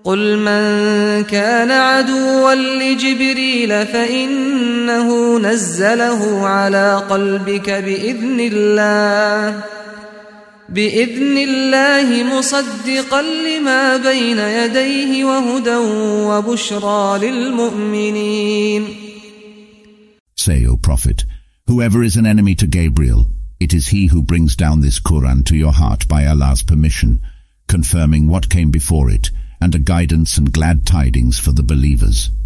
قل من كان عدوا لجبريل فإنه نزله على قلبك بإذن الله مصدقا لما بين يديه وهدى وبشرى للمؤمنين. Say, O Prophet, whoever is an enemy to Gabriel, it is he who brings down this Quran to your heart by Allah's permission, confirming what came before it, and a guidance and glad tidings for the believers.